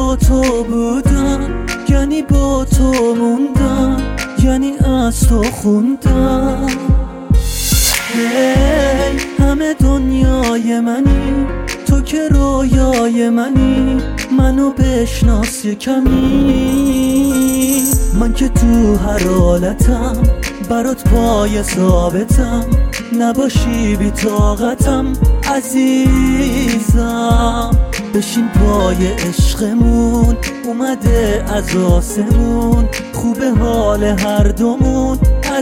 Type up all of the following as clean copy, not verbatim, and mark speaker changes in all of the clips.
Speaker 1: با تو بودم، یعنی با تو موندم، یعنی از تو خوندم. هی همه دنیای منی، تو که رویای منی، منو بشناس یه کمی. من که تو هر حالتم برات پای ثابتم، نباشی بی طاقتم عزیزم. بشین پای عشقمون، اومده از آسمون، خوبه حال هر دومون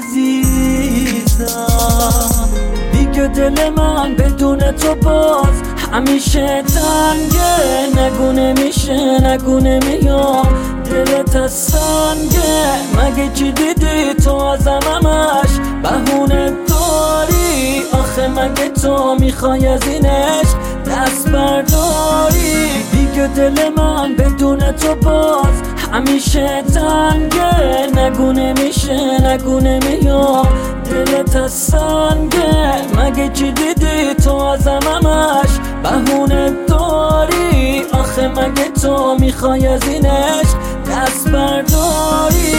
Speaker 1: عزیزم. دیگه دل من بدون تو باز همیشه تنگه، نگو نمیشه نگو نمیام، دلت از سنگه. مگه چی دیدی تو ازم همش بهونه داری؟ آخه مگه تو میخوای از این عشق دست برداری؟ دیگه دل من بدون تو باز همیشه تنگه، نگو نمیشه نگو نمیام، دلت از سنگه. مگه چی دیدی تو ازم همش بهونه داری؟ آخه مگه تو میخوای از این عشق دست برداری؟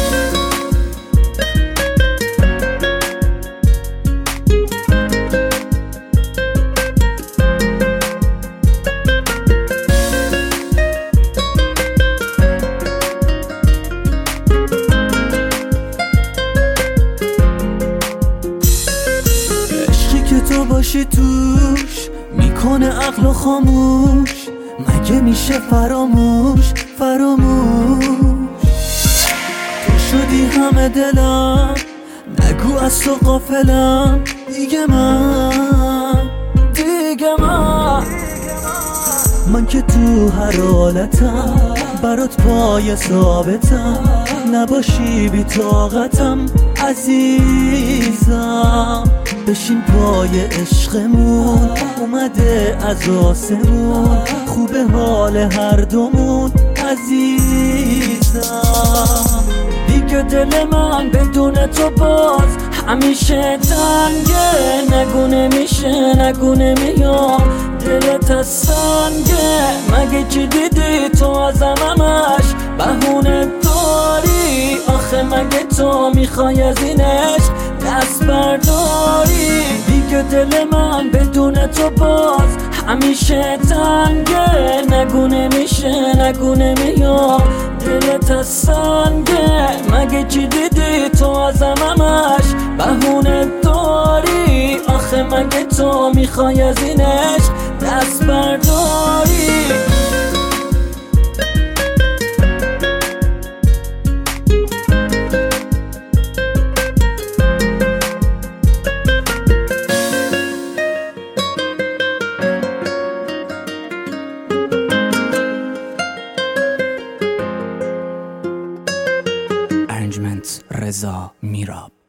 Speaker 1: تو باشی توش میکنه عقل خاموش، مگه میشه فراموش فراموش؟ تو شدی همه دلم، نگو از تو غافلم. دیگه من که تو هر حالتم برات پای ثابتم، نباشی بی طاقتم عزیزم. بشین پای عشقمون، اومده از آسمون، خوبه حال هر دومون عزیزم. دیگه دل من بدون تو باز همیشه تنگه، نگو نمیشه نگو نمیام، دلت از سنگه. مگه چی دیدی تو ازم همش بهونه داری؟ آخه مگه تو میخوای از این عشق دست برداری؟ دیگه دل من بدون تو باز همیشه تنگه، نگو نمیشه نگو نمیام، دلت از سنگه. مگه چی دیدی تو ازم همش بهونه داری؟ آخه مگه تو میخوای از این عشق دست برداری؟
Speaker 2: Arrangements رضا میراب.